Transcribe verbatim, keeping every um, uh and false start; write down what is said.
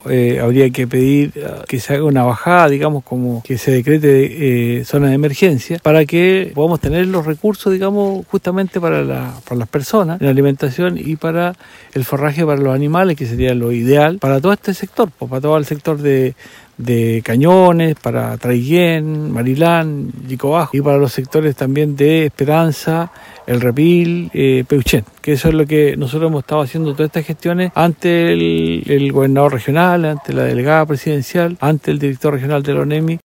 Eh, habría que pedir uh, que se haga una bajada, digamos, como que se decrete eh, zona de emergencia para que podamos tener los recursos, digamos, justamente para, la, para las personas en la alimentación y para el forraje para los animales, que sería lo ideal para todo este sector, pues, para todo el sector de de Cañones, para Traiguén, Marilán, Yico Bajo, y para los sectores también de Esperanza, El Repil, eh, Peuchén, que eso es lo que nosotros hemos estado haciendo todas estas gestiones ante el, el gobernador regional, ante la delegada presidencial, ante el director regional de la ONEMI.